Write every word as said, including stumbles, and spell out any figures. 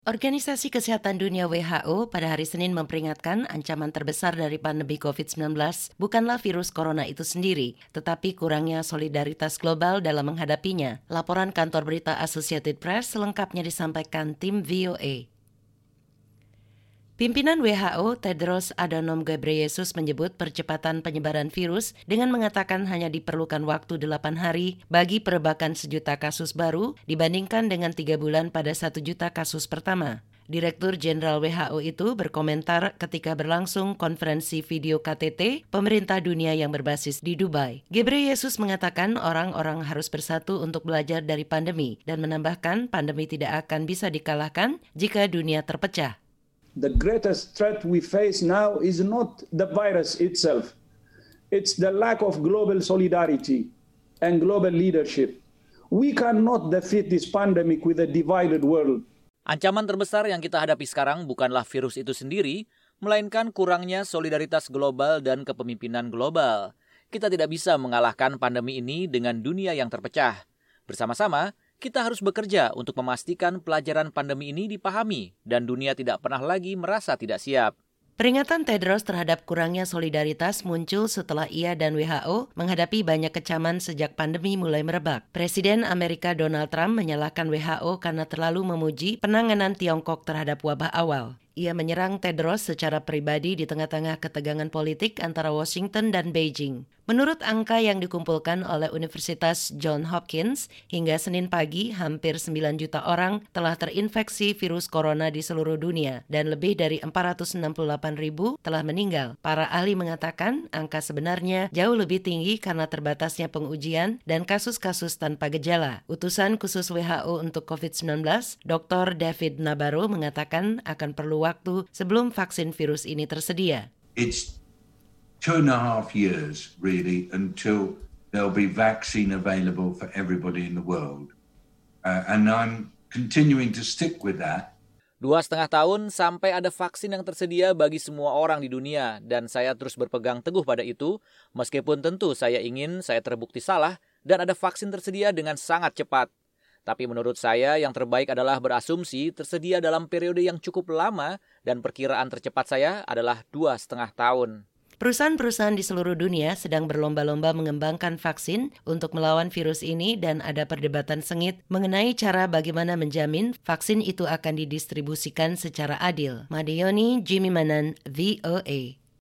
Organisasi Kesehatan Dunia W H O pada hari Senin memperingatkan ancaman terbesar dari pandemi covid sembilan belas bukanlah virus corona itu sendiri, tetapi kurangnya solidaritas global dalam menghadapinya. Laporan kantor berita Associated Press selengkapnya disampaikan tim V O A. Pimpinan W H O Tedros Adhanom Ghebreyesus menyebut percepatan penyebaran virus dengan mengatakan hanya diperlukan waktu delapan hari bagi perebakan sejuta kasus baru dibandingkan dengan tiga bulan pada satu juta kasus pertama. Direktur Jenderal W H O itu berkomentar ketika berlangsung konferensi video K T T pemerintah dunia yang berbasis di Dubai. Ghebreyesus mengatakan orang-orang harus bersatu untuk belajar dari pandemi dan menambahkan pandemi tidak akan bisa dikalahkan jika dunia terpecah. The greatest threat we face now is not the virus itself. It's the lack of global solidarity and global leadership. We cannot defeat this pandemic with a divided world. Ancaman terbesar yang kita hadapi sekarang bukanlah virus itu sendiri, melainkan kurangnya solidaritas global dan kepemimpinan global. Kita tidak bisa mengalahkan pandemi ini dengan dunia yang terpecah. Bersama-sama, kita harus bekerja untuk memastikan pelajaran pandemi ini dipahami dan dunia tidak pernah lagi merasa tidak siap. Peringatan Tedros terhadap kurangnya solidaritas muncul setelah ia dan W H O menghadapi banyak kecaman sejak pandemi mulai merebak. Presiden Amerika Donald Trump menyalahkan W H O karena terlalu memuji penanganan Tiongkok terhadap wabah awal. Ia menyerang Tedros secara pribadi di tengah-tengah ketegangan politik antara Washington dan Beijing. Menurut angka yang dikumpulkan oleh Universitas Johns Hopkins, hingga Senin pagi hampir sembilan juta orang telah terinfeksi virus corona di seluruh dunia dan lebih dari empat ratus enam puluh delapan ribu telah meninggal. Para ahli mengatakan angka sebenarnya jauh lebih tinggi karena terbatasnya pengujian dan kasus-kasus tanpa gejala. Utusan khusus W H O untuk covid sembilan belas, Doktor David Nabarro mengatakan akan perlu waktu sebelum vaksin virus ini tersedia. It's two and a half years, really, until there'll be vaccine available for everybody in the world. Uh, and I'm continuing to stick with that. Dua setengah tahun sampai ada vaksin yang tersedia bagi semua orang di dunia, dan saya terus berpegang teguh pada itu, meskipun tentu saya ingin saya terbukti salah dan ada vaksin tersedia dengan sangat cepat. Tapi menurut saya yang terbaik adalah berasumsi tersedia dalam periode yang cukup lama dan perkiraan tercepat saya adalah dua setengah tahun. Perusahaan-perusahaan di seluruh dunia sedang berlomba-lomba mengembangkan vaksin untuk melawan virus ini dan ada perdebatan sengit mengenai cara bagaimana menjamin vaksin itu akan didistribusikan secara adil. Madioni Jimmy Manan, V O A.